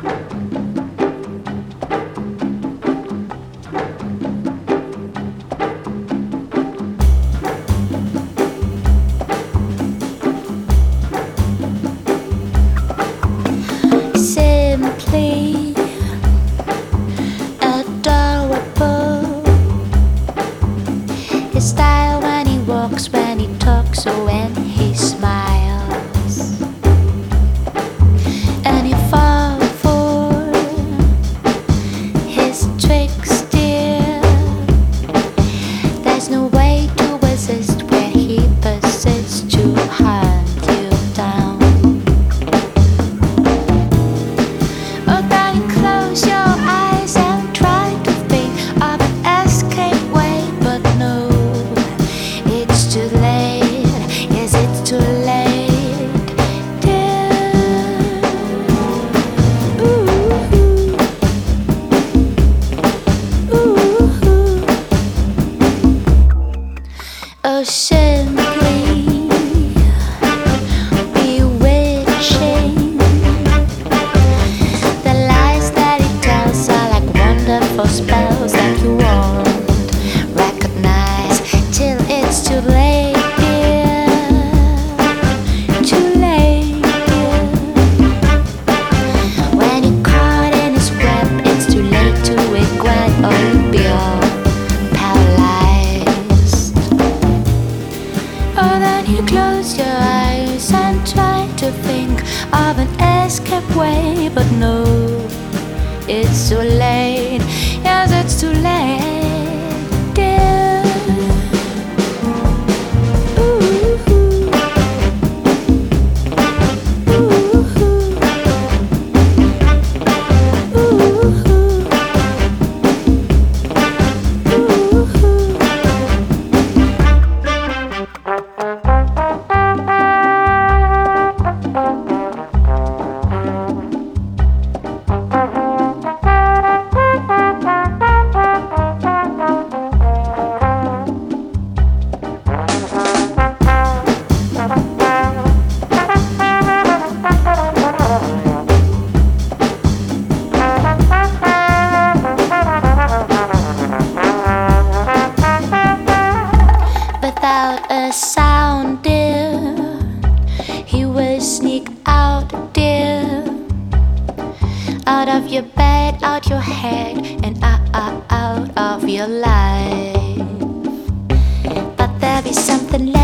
Simply adorable. His style when he walks, when he talks, or when he smiles. And you fall for his tricks, dear. There's no way to resist when he persists to hunt you down. Oh, darling, close your eyes and try to think of an escape way, but no, it's too late. Yes, it's too late, dear. Ooh, ooh, ooh. Oh, simply bewitching. The lies that he tells are like wonderful spells that you won't recognize till it's too late, dear. Too late, dear. When you're caught in his web, it's too late to regret, or you'll be all paralyzed. Oh, then you close your eyes and try to think of an escape way, but no, it's too late. Yes, it's too late, dear. Ooh, ooh, without a sound, dear, he will sneak out, dear, out of your bed, out your head, and out of your life. But there'll be something left